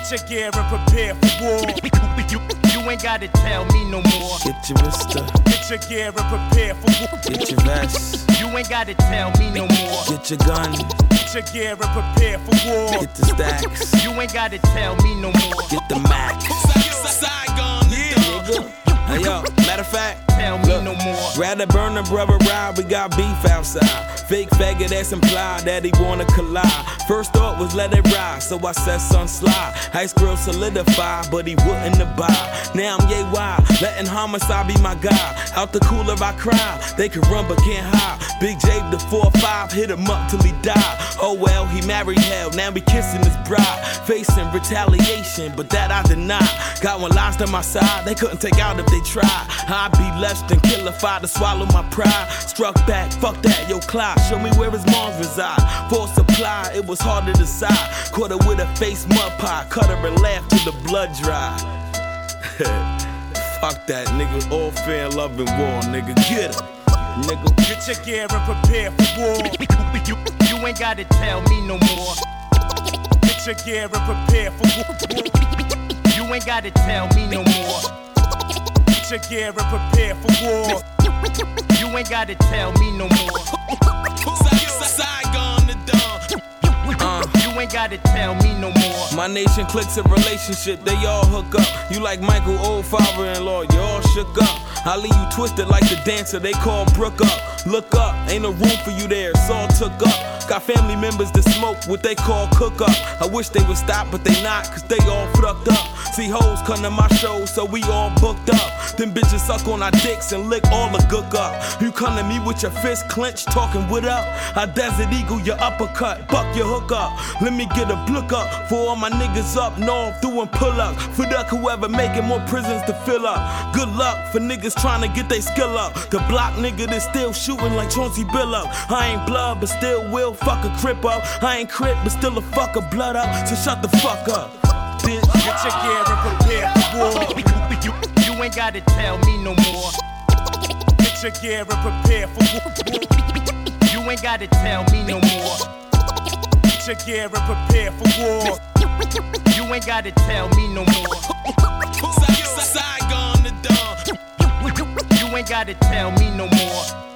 Get your gear and prepare for war. You ain't gotta tell me no more. Get your wrister. Get your gear and prepare for war. Get your vest. You ain't gotta tell me no more. Get your gun. Get your gear and prepare for war. Get the stacks. You ain't gotta tell me no more. Get the max. Saigon, Nigga. Hey yo, matter of fact, Tell me no more. rather burn a brother ride, we got beef outside. Fake faggot that's implied that he wanna collide. First thought was let it ride, so I said son slide. Ice grill solidify, but he wouldn't abide. Now I'm yay wild, letting homicide be my guy. Out the cooler I cry, they can run but can't hide. Big J the 4-5, hit him up till he died. Oh well, he married hell, now he kissing his bride. Facing retaliation, but that I deny. Got one lost on my side, they couldn't take out if they tried. I'd be less than killified to swallow my pride. Struck back, fuck that, yo Clyde, show me where his moms reside. For supply, it was hard to decide. Caught her with a face mud pie, cut her and laughed till the blood dry. Fuck that, nigga, all fair and love and war, nigga, get her. Nigga, Get your gear and prepare for war. You ain't gotta tell me no more. Get your gear and prepare for war. You ain't gotta tell me no more. Get your gear and prepare for war. You ain't gotta tell me no more. Saigon, the dawn. You ain't gotta tell me no more. my nation clicks a relationship, they all hook up. You like Michael, old father-in-law, you all shook up. I leave you twisted like the dancer they call Brook up. Look up, ain't no room for you there, it's all took up. Got family members that smoke what they call cook up. I wish they would stop, but they not, cause they all fucked up. See hoes come to my shows, so we all booked up. Them bitches suck on our dicks and lick all the gook up. You come to me with your fist clenched, talking what up? I Desert Eagle your uppercut, buck your hook up. Let me get a look up for all my niggas up north doing pull up. For duck whoever making more prisons to fill up. Good luck for niggas trying to get they skill up. The block nigga that's still shooting like Chauncey Billup. I ain't blood, but still will fuck a crip up. I ain't crip, but still a fuck a blood up. So shut the fuck up, bitch. Get your gear and prepare for war. You ain't gotta tell me no more. Get your gear and prepare for war. You ain't gotta tell me no more. Get your gear and prepare for war. You ain't gotta tell me no more. Saigon, the dawn. You ain't gotta tell me no more.